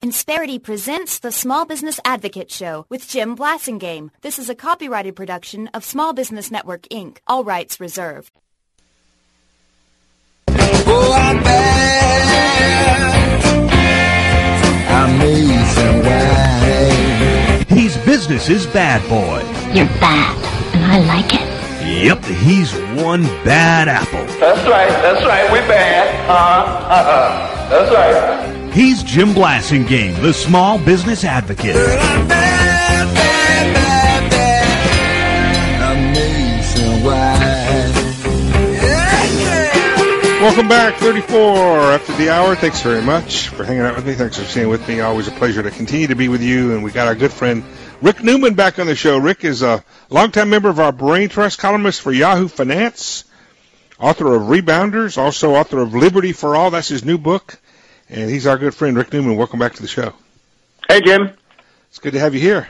Insperity presents the Small Business Advocate Show with Jim Blasingame. This is a copyrighted production of Small Business Network, Inc. All rights reserved. Oh, I'm bad. Amazing. He's business's bad boy. You're bad, and I like it. Yep, he's one bad apple. That's right, we're bad. That's right. He's Jim Blasingame, the Small Business Advocate. Girl, I'm bad, bad, bad, bad. Amazing. Yeah. Welcome back, 34 after the hour. Thanks very much for hanging out with me. Thanks for staying with me. Always a pleasure to continue to be with you. And we got our good friend Rick Newman back on the show. Rick is a longtime member of our Brain Trust, columnist for Yahoo Finance, author of Rebounders, also author of Liberty for All. That's his new book. And he's our good friend, Rick Newman. Welcome back to the show. Hey, Jim. It's good to have you here.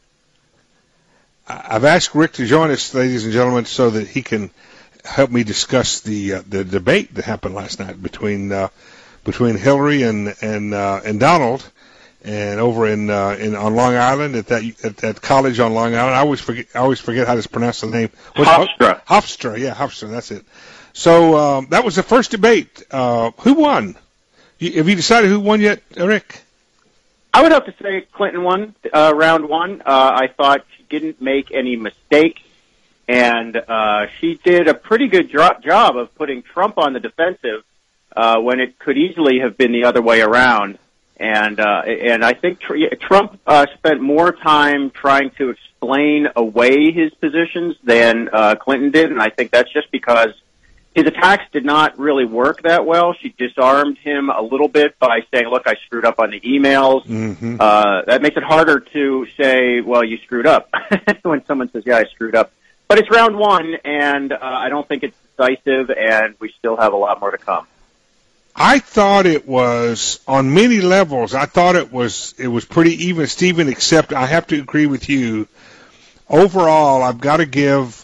I've asked Rick to join us, ladies and gentlemen, so that he can help me discuss the debate that happened last night between Hillary and Donald, and over on Long Island at that college on Long Island. I always forget how to pronounce the name. Hofstra. Hofstra, yeah, Hofstra. That's it. So that was the first debate. Who won? Have you decided who won yet, Rick? I would have to say Clinton won round one. I thought she didn't make any mistake, and she did a pretty good job of putting Trump on the defensive when it could easily have been the other way around. And I think Trump spent more time trying to explain away his positions than Clinton did, and I think that's just because his attacks did not really work that well. She disarmed him a little bit by saying, look, I screwed up on the emails. Mm-hmm. That makes it harder to say, well, you screwed up when someone says, yeah, I screwed up. But it's round one, and I don't think it's decisive, and we still have a lot more to come. I thought it was, on many levels, I thought it was pretty even, Stephen, except I have to agree with you. Overall, I've got to give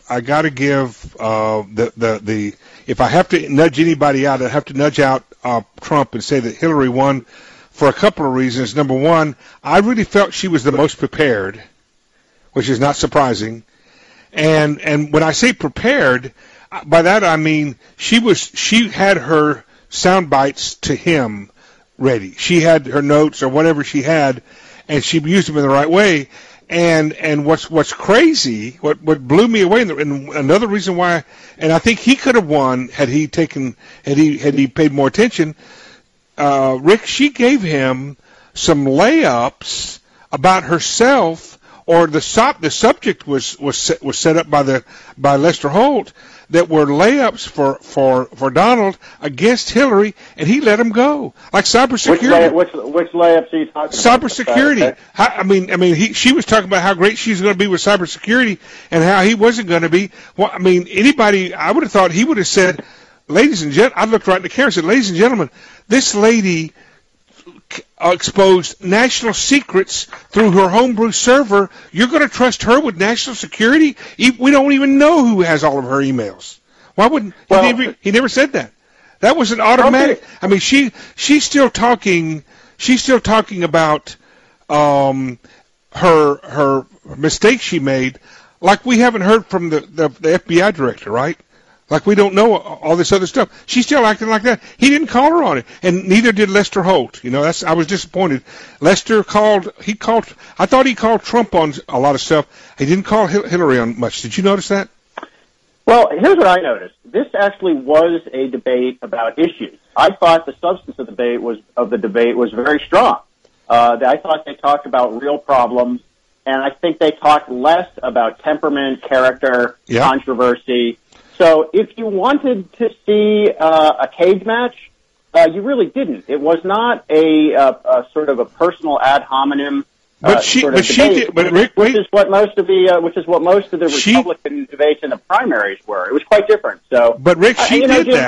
if I have to nudge anybody out, I have to nudge out Trump and say that Hillary won for a couple of reasons. Number one, I really felt she was the most prepared, which is not surprising. And when I say prepared, by that I mean she had her sound bites to him ready. She had her notes or whatever she had, and she used them in the right way. And what's crazy, what blew me away, and another reason why, and I think he could have won had he paid more attention. Rick, she gave him some layups about herself, or the subject was set up by Lester Holt that were layups for Donald against Hillary, and he let him go. Like cybersecurity. Which layups are you talking about? Cybersecurity. Okay. She was talking about how great she's going to be with cybersecurity and how he wasn't going to be. Well, anybody, I would have thought he would have said, ladies and gentlemen, I looked right in the camera and said, ladies and gentlemen, this lady exposed national secrets through her homebrew server. You're going to trust her with national security? We don't even know who has all of her emails. Why wouldn't he never said that? That was an automatic. Okay. She's still talking about her mistake she made, like we haven't heard from the FBI director, right? Like we don't know all this other stuff. She's still acting like that. He didn't call her on it, and neither did Lester Holt. I was disappointed. Lester I thought he called Trump on a lot of stuff. He didn't call Hillary on much. Did you notice that? Well, here's what I noticed. This actually was a debate about issues. I thought the substance of the debate was very strong. I thought they talked about real problems, and I think they talked less about temperament, character, controversy. So if you wanted to see a cage match, you really didn't. It was not a sort of a personal ad hominem which is what most of the Republican debates in the primaries were. It was quite different. So, but Rick, she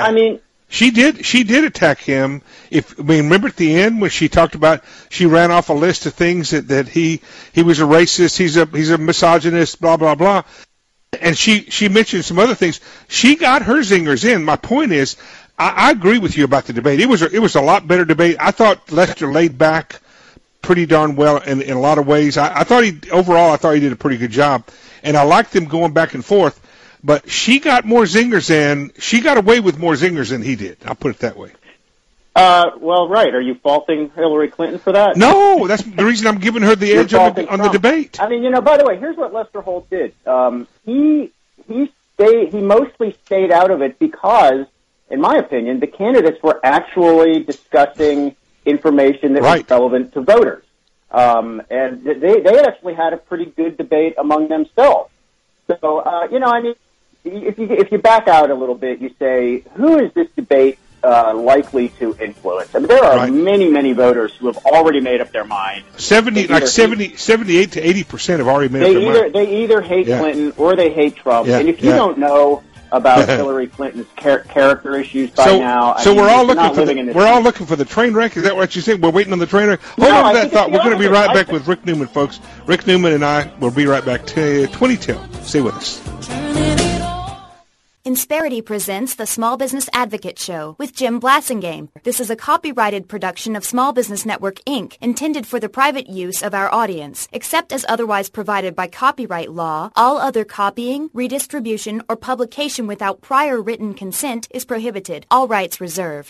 did attack him. Remember at the end when she talked about, she ran off a list of things that he was a racist, he's a misogynist, blah blah blah. And she mentioned some other things. She got her zingers in. My point is, I agree with you about the debate. It was a lot better debate. I thought Lester laid back pretty darn well in a lot of ways. I thought he did a pretty good job, and I liked them going back and forth. But she got away with more zingers than he did. I'll put it that way. Well, right. Are you faulting Hillary Clinton for that? No, that's the reason I'm giving her the edge on the debate. I mean, by the way, here's what Lester Holt did. He mostly stayed out of it because, in my opinion, the candidates were actually discussing information that was relevant to voters. And they actually had a pretty good debate among themselves. So, I mean, if you back out a little bit, you say, who is this debate likely to influence? I mean, there are many voters who have already made up their mind. 78 to 80% have already made up their mind. They either hate Clinton or they hate Trump. And if you don't know about Hillary Clinton's character issues by now, we're all looking for the train wreck. Is that what you think? We're waiting on the train wreck. Hold on to that thought. We're going to be right back with Rick Newman, folks. Rick Newman and I will be right back to 2010. Stay with us. Insperity presents the Small Business Advocate Show with Jim Blasingame. This is a copyrighted production of Small Business Network, Inc., intended for the private use of our audience. Except as otherwise provided by copyright law, all other copying, redistribution, or publication without prior written consent is prohibited. All rights reserved.